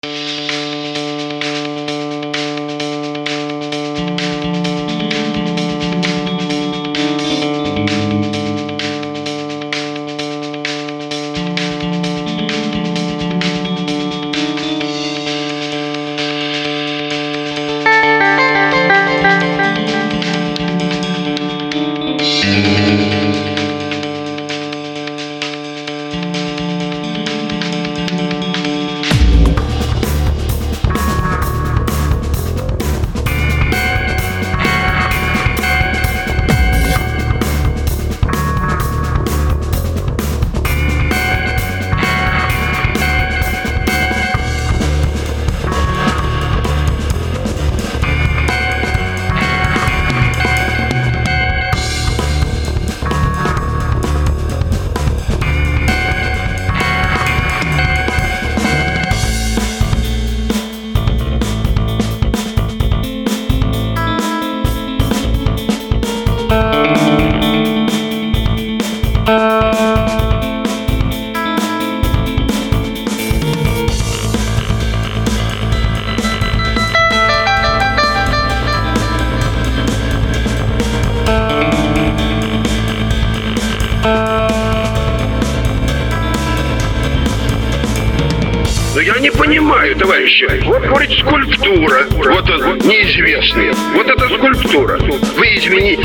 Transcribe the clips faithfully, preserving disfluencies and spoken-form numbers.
Но я не понимаю, товарищи. Вот, говорит, скульптура. Вот он, неизвестный. Вот эта скульптура. Вы извините,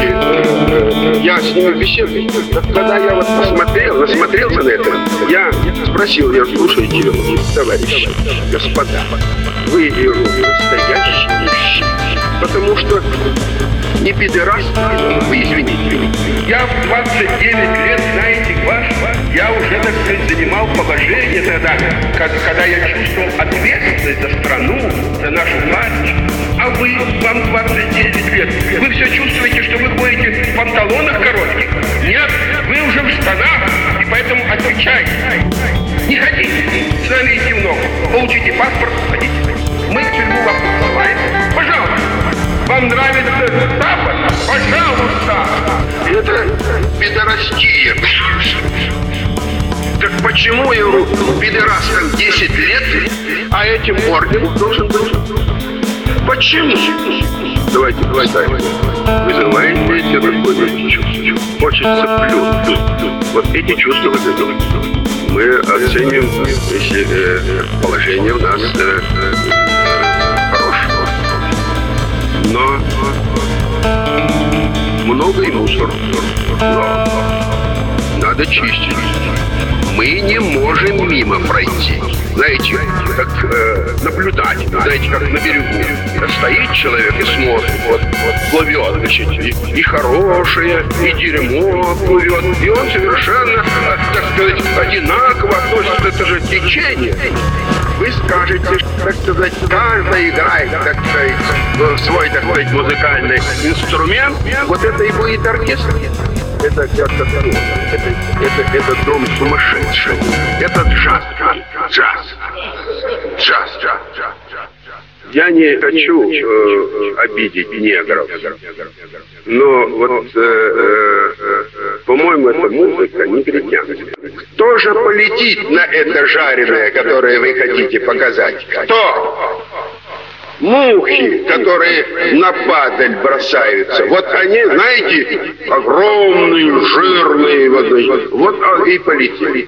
я с ними беседую. Когда я вот посмотрел, насмотрелся на это, я спросил, я слушайте, товарищи, господа, вы настоящие, потому что не пидорас, вы извините. Я в двадцать девять лет, знаете, ваш, я уже, так сказать, занимал положение тогда, когда я чувствовал ответственность за страну, за нашу власть. А вы, вам двадцать девять лет, вы все чувствуете, что вы ходите в панталонах коротких? Нет, вы уже в штанах, и поэтому отвечайте. Не ходите, с нами идти много. Получите паспорт, ходите. Мы в тюрьму вас посылаем. Пожалуйста. Вам нравится Запад? Пожалуйста! Это пидорастия. Так почему его пидорастам десять лет, а этим орден должен быть? Почему? Давайте поставим. Вызываете эти такое чувство. Хочется плюнуть. Вот эти чувства вызывают. Мы оценим, если э, положение у нас э, э, хорошее. Но много и мусора. Но надо чистить. Мы не можем мимо пройти. Знаете, как э, наблюдать, знаете, как на берегу. Стоит человек и смотрит, вот, вот плывет, значит, и, и хорошее, и дерьмо плывет. И он совершенно, так сказать, одинаково относится, это же течение. Вы скажете, так сказать, каждый играет, так сказать, свой, так сказать, музыкальный инструмент. Вот это и будет оркестр. Это, это, это, это, это дом сумасшедший. Это джаз, джаз, джаз, джаз, джаз. Я не хочу э, обидеть негров, но вот, э, э, по-моему, эта музыка негритянская. Кто же полетит на это жареное, которое вы хотите показать? Кто? Мухи, которые на падаль бросаются. Вот они, знаете, огромные, жирные, вот, вот и полетели.